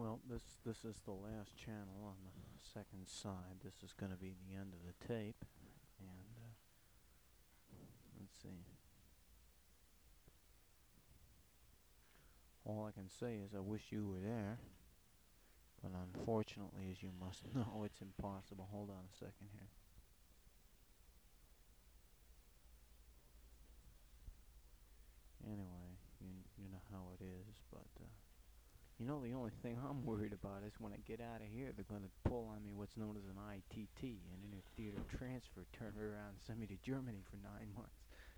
Well, this is the last channel on the second side. This is going to be the end of the tape, and let's see. All I can say is I wish you were there, but unfortunately, as you must know, it's impossible. Hold on a second here. Anyway, you know how it is, but you know, the only thing I'm worried about is when I get out of here, they're going to pull on me what's known as an ITT, an inter-theater transfer, turn me around and send me to Germany for 9 months.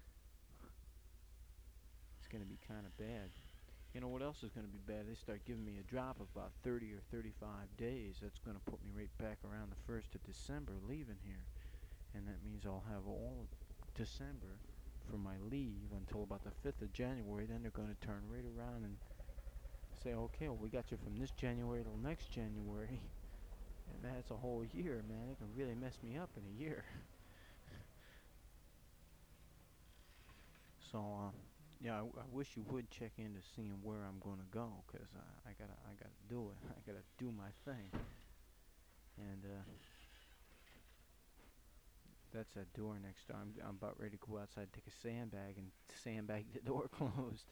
It's going to be kind of bad. You know what else is going to be bad? They start giving me a drop of about 30 or 35 days. That's going to put me right back around the 1st of December leaving here. And that means I'll have all of December for my leave until about the 5th of January. Then they're going to turn right around and say, okay, well, we got you from this January till next January. And that's a whole year, man. It can really mess me up in a year. So, yeah, I wish you would check into seeing where I'm gonna go, 'cause I gotta do it. I gotta do my thing. And that's that door next door. I'm about ready to go outside, take a sandbag, and sandbag the door closed.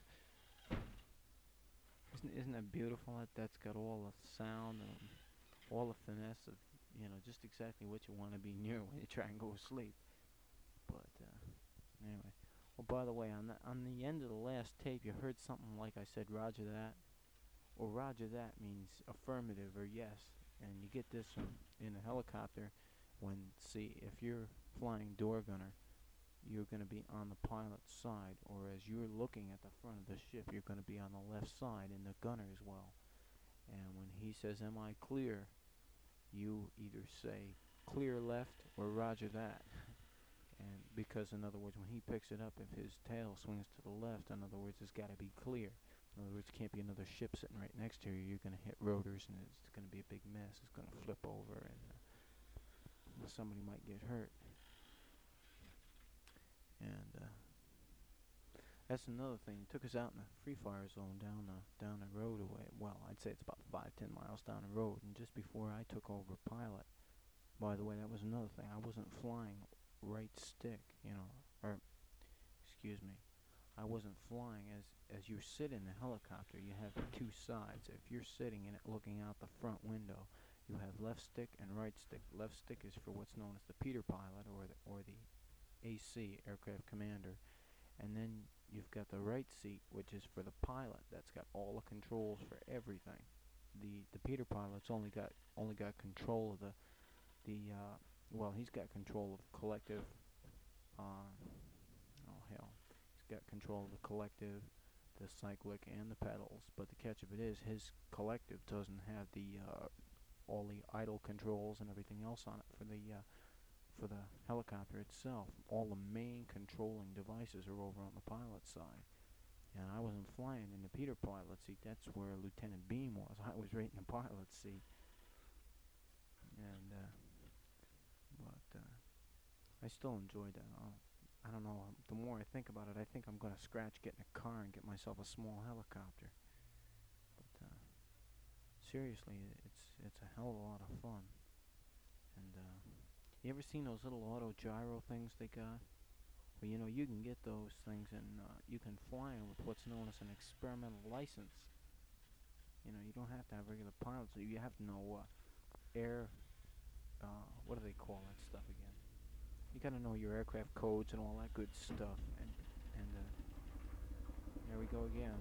Isn't that beautiful? That's got all the sound and all the finesse of, just exactly what you want to be near when you try and go to sleep. But anyway. Well, by the way, on the end of the last tape, you heard something like I said, Roger that. Well, Roger that means affirmative or yes. And you get this in a helicopter when, see, if you're flying door gunner, you're going to be on the pilot's side, or as you're looking at the front of the ship, you're going to be on the left side, and the gunner as well. And when he says, am I clear, you either say clear left or Roger that. And because, in other words, when he picks it up, if his tail swings to the left, in other words, it's got to be clear. In other words, can't be another ship sitting right next to you. You're going to hit rotors, and it's going to be a big mess. It's going to flip over, and somebody might get hurt. And that's another thing. It took us out in the free fire zone down the road away. Well, I'd say it's about 5-10 miles down the road. And just before I took over pilot, by the way, that was another thing. I wasn't flying right stick, or excuse me. I wasn't flying as you sit in the helicopter. You have two sides. If you're sitting in it, looking out the front window, you have left stick and right stick. Left stick is for what's known as the Peter pilot, or the AC, aircraft commander, and then you've got the right seat, which is for the pilot. That's got all the controls for everything. The Peter pilot's only got control of well, he's got control of collective. Oh hell, he's got control of the collective, the cyclic, and the pedals. But the catch of it is, his collective doesn't have the all the idle controls and everything else on it for the helicopter itself. All the main controlling devices are over on the pilot side. And I wasn't flying in the Peter pilot seat. That's where Lieutenant Beam was. I was right in the pilot seat. And but I still enjoyed that. I don't know. The more I think about it, I think I'm gonna scratch, get in a car, and get myself a small helicopter. But seriously, it's a hell of a lot of fun. And you ever seen those little auto gyro things they got? Well, you can get those things, and you can fly them with what's known as an experimental license. You don't have to have regular pilots. You have to know air. What do they call that stuff again? You gotta know your aircraft codes and all that good stuff. And there we go again.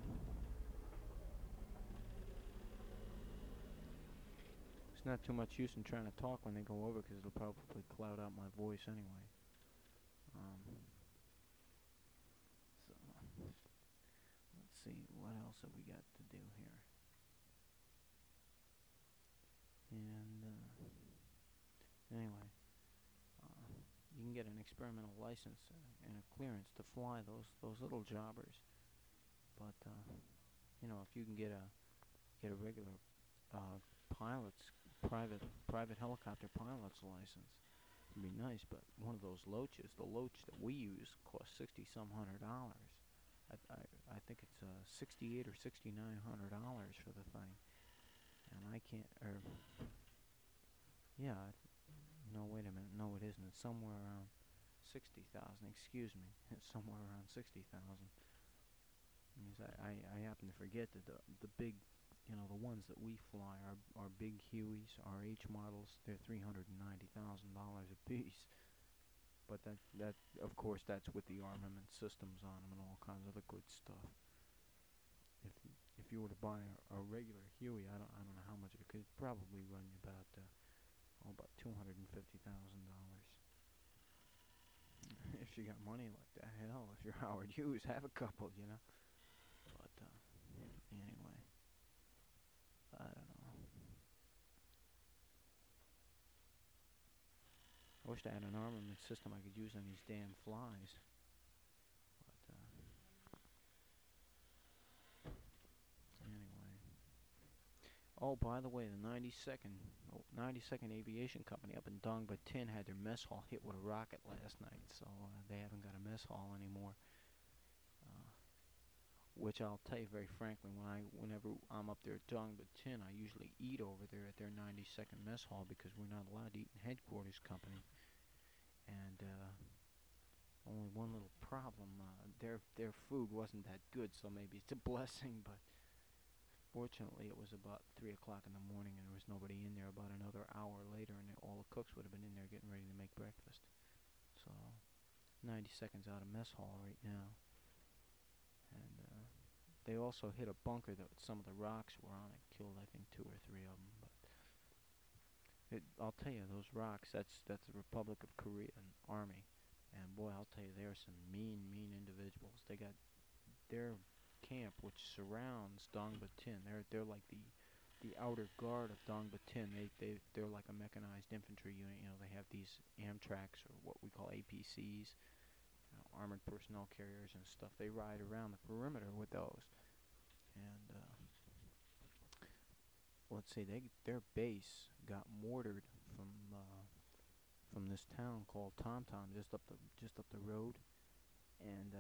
It's not too much use in trying to talk when they go over, because it'll probably cloud out my voice anyway. So let's see, what else have we got to do here? And anyway, you can get an experimental license and a clearance to fly those little jobbers. But if you can get a regular pilot's private helicopter pilot's license, it'd be nice. But one of those loaches, the loach that we use, costs $6,000. I think it's $6,800 or $6,900 for the thing. and I can't. Or yeah, no, wait a minute. No, it isn't. It's somewhere around 60,000. Excuse me. It's somewhere around 60,000. Because I happen to forget that the big, the ones that we fly are big Hueys, our H models. They're $390,000 a piece. But that of course that's with the armament systems on them and all kinds of other good stuff. If if you were to buy a regular Huey, I don't know how much it could probably run you about $250,000. If you got money like that, hell, if you're Howard Hughes, have a couple. But anyway, I don't know. I wish I had an armament system I could use on these damn flies. But anyway. Oh, by the way, the 92nd Aviation Company up in Dongba Tin had their mess hall hit with a rocket last night, so they haven't got a mess hall anymore. Uh, which I'll tell you very frankly, whenever I'm up there at Dongba Tin, I usually eat over there at their 92nd mess hall because we're not allowed to eat in headquarters company. And only one little problem: their food wasn't that good, so maybe it's a blessing, but. Fortunately, it was about 3 o'clock in the morning and there was nobody in there. About another hour later and all the cooks would have been in there getting ready to make breakfast. So, 90 seconds out of mess hall right now. And they also hit a bunker that some of the rocks were on. It killed, I think, 2 or 3 of them. But I'll tell you, those rocks, that's the Republic of Korea Army. And boy, I'll tell you, they are some mean individuals. They got their camp, which surrounds Dongba Tin. They're like the outer guard of Dongba Tin. They're like a mechanized infantry unit. They have these Amtraks, or what we call APCs, armored personnel carriers and stuff. They ride around the perimeter with those. And let's see, their base got mortared from this town called Tom Tom, just up the road. And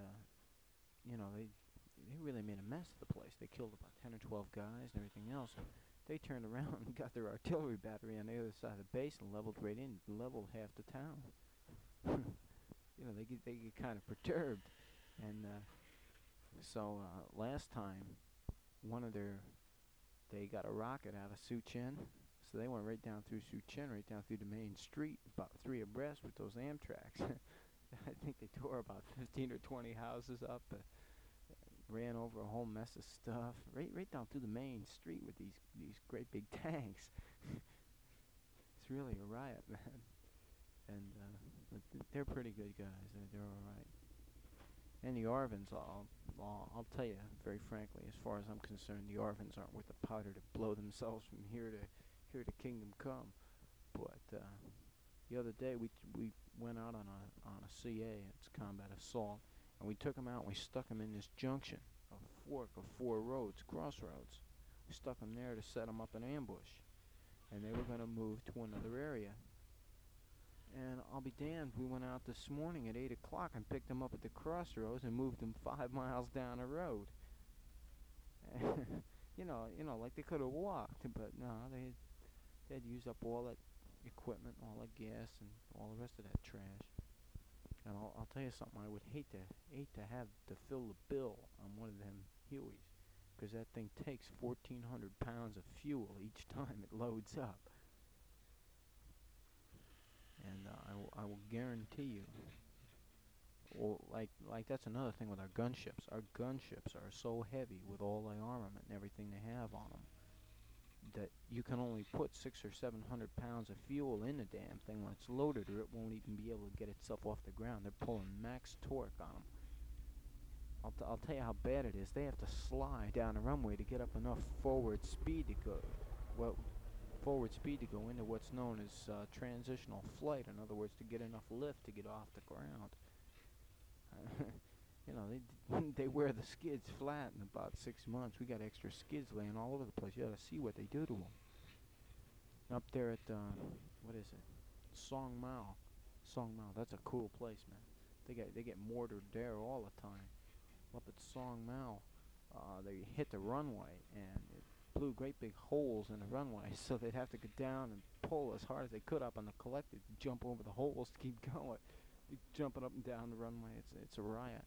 they really made a mess of the place. They killed about 10 or 12 guys and everything else. And they turned around and got their artillery battery on the other side of the base and leveled right in, leveled half the town. They get kind of perturbed. And so last time, they got a rocket out of Suchin. So they went right down through Suchin, right down through the main street, about 3 abreast with those Amtraks. I think they tore about 15 or 20 houses up. Ran over a whole mess of stuff, right down through the main street with these great big tanks. It's really a riot, man. And they're pretty good guys. They're all right. And the Arvins, I'll tell you very frankly, as far as I'm concerned, the Arvins aren't worth the powder to blow themselves from here to Kingdom Come. But the other day we went out on a CA, it's combat assault. And we took them out and we stuck them in this junction, a fork of 4 roads, crossroads. We stuck them there to set them up in ambush. And they were going to move to another area. And I'll be damned, we went out this morning at 8 o'clock and picked them up at the crossroads and moved them 5 miles down the road. Like they could have walked, but no, they'd used up all that equipment, all that gas, and all the rest of that trash. And I'll tell you something, I would hate to have to fill the bill on one of them Hueys, because that thing takes 1,400 pounds of fuel each time it loads up. And I will guarantee you, well, like that's another thing with our gunships. Our gunships are so heavy with all the armament and everything they have on them that you can only put 600 or 700 pounds of fuel in the damn thing when it's loaded, or it won't even be able to get itself off the ground. They're pulling max torque on them. I'll tell you how bad it is. They have to slide down the runway to get up enough forward speed to go into what's known as transitional flight. In other words, to get enough lift to get off the ground. They wear the skids flat in about 6 months. We got extra skids laying all over the place. You ought to see what they do to them. Up there at, what is it? Song Mao. That's a cool place, man. They get mortared there all the time. Up at Song Mao, they hit the runway, and blew great big holes in the runway, so they'd have to go down and pull as hard as they could up on the collector to jump over the holes to keep going. Jumping up and down the runway, it's a riot.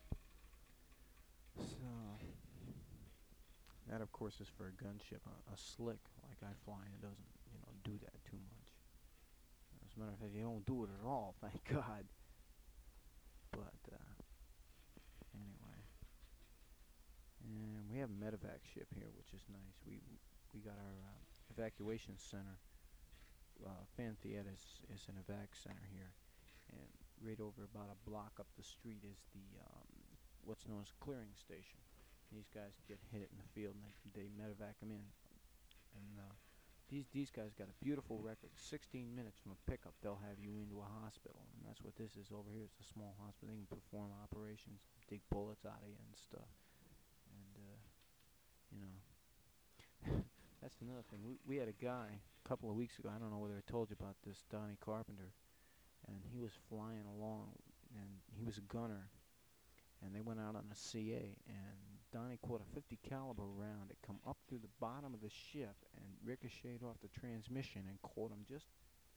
So that, of course, is for a gunship. A slick like I fly, it doesn't, do that too much. As a matter of fact, you don't do it at all, thank God. But anyway, and we have a medevac ship here, which is nice. We got our evacuation center. Fanthead is an evac center here, and right over about a block up the street is the what's known as clearing station. These guys get hit in the field and they medevac them in, and these guys got a beautiful record. 16 minutes from a pickup, they'll have you into a hospital, and that's what this is over here. It's a small hospital. They can perform operations, dig bullets out of you and stuff, and you know. That's another thing. We had a guy a couple of weeks ago. I don't know whether I told you about this, Donnie Carpenter, and he was flying along, and he was a gunner, and they went out on a CA, and Donnie caught a 50 caliber round. It come up through the bottom of the ship and ricocheted off the transmission and caught him just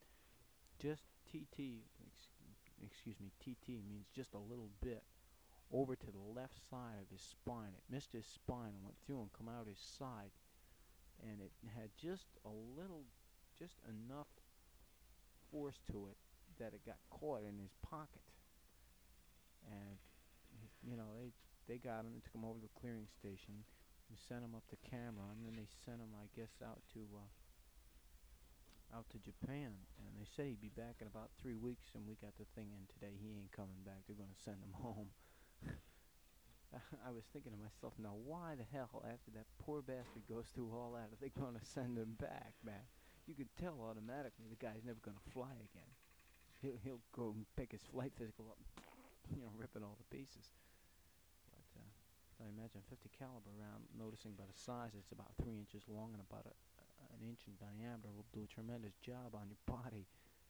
TT. Excuse me, TT means just a little bit over to the left side of his spine. It missed his spine and went through and come out his side. And it had just enough force to it that it got caught in his pocket. And they got him and took him over to the clearing station. We sent him up to Canberra, and then they sent him, I guess, out to Japan. And they said he'd be back in about 3 weeks. And we got the thing in today. He ain't coming back. They're gonna send him home. I was thinking to myself, now why the hell, after that poor bastard goes through all that, are they going to send him back, man? You could tell automatically the guy's never going to fly again. He'll go and pick his flight physical up, rip it all to pieces. But I imagine 50 caliber round, noticing by the size, it's about 3 inches long and about an inch in diameter, will do a tremendous job on your body.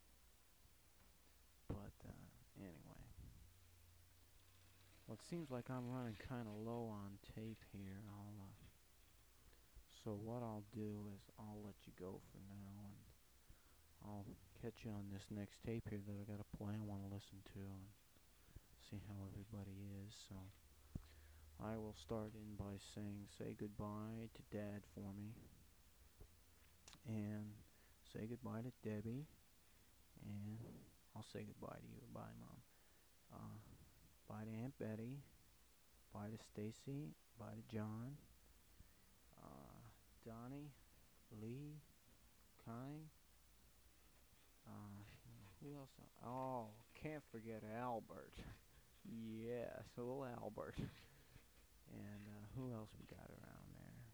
But anyway. Well, it seems like I'm running kind of low on tape here. So what I'll do is I'll let you go for now, and I'll catch you on this next tape here that I got to play and want to listen to and see how everybody is. So I will start in by saying say goodbye to Dad for me, and say goodbye to Debbie, and I'll say goodbye to you. Bye, Mom. Bye to Aunt Betty. Bye to Stacy. Bye to John. Donnie. Lee. Kai. Who else? Oh, can't forget Albert. Yes, little Albert. And who else we got around there?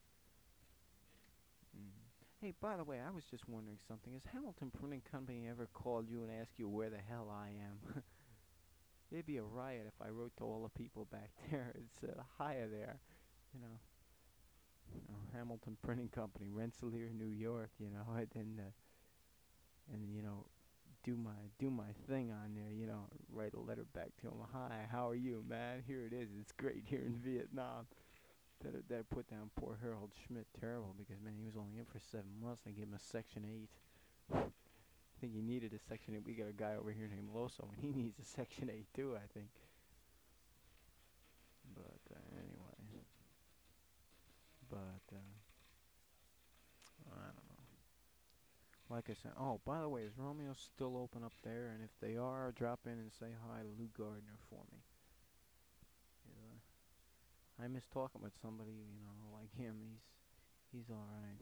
Hey, by the way, I was just wondering something. Has Hamilton Printing Company ever called you and asked you where the hell I am? It'd be a riot if I wrote to all the people back there and said, hiya there, Hamilton Printing Company, Rensselaer, New York, and do my thing on there, write a letter back to them. Hi, how are you, man? Here it is. It's great here in Vietnam. That put down poor Harold Schmidt terrible because, man, he was only in for 7 months. They gave him a Section 8. I think he needed a Section 8. We got a guy over here named Loso, and he needs a Section 8 too, I think. But anyway. I don't know. Like I said, oh, by the way, is Romeo still open up there? And if they are, drop in and say hi to Lou Gardner for me. I miss talking with somebody, like him. He's all right.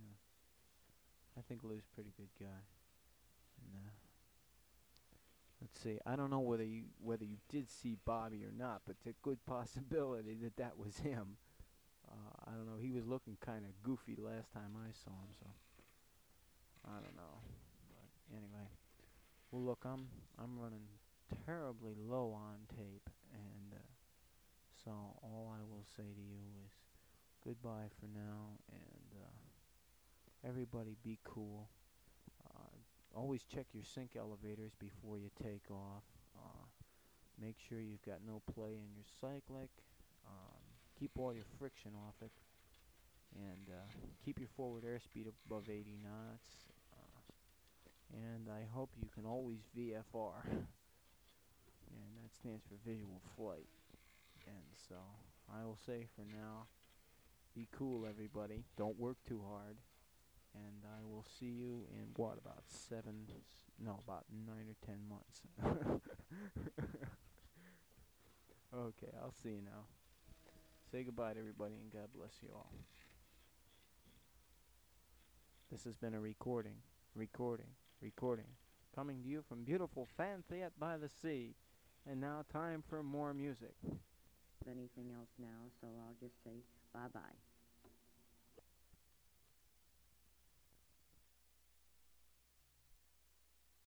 I think Lou's a pretty good guy. And let's see. I don't know whether you did see Bobby or not, but it's a good possibility that was him. I don't know. He was looking kind of goofy last time I saw him, so I don't know. But anyway, well, look, I'm running terribly low on tape, and so all I will say to you is goodbye for now, and everybody be cool. Always check your sync elevators before you take off. Make sure you've got no play in your cyclic. Keep all your friction off it. and keep your forward airspeed above 80 knots. And I hope you can always VFR, and that stands for visual flight. And so I will say for now, be cool, everybody. Don't work too hard. And I will see you in what, about about 9 or 10 months. Okay, I'll see you now. Say goodbye to everybody, and God bless you all. This has been a recording, coming to you from beautiful Fan Theat by the sea. And now time for more music. Anything else now, so I'll just say bye-bye.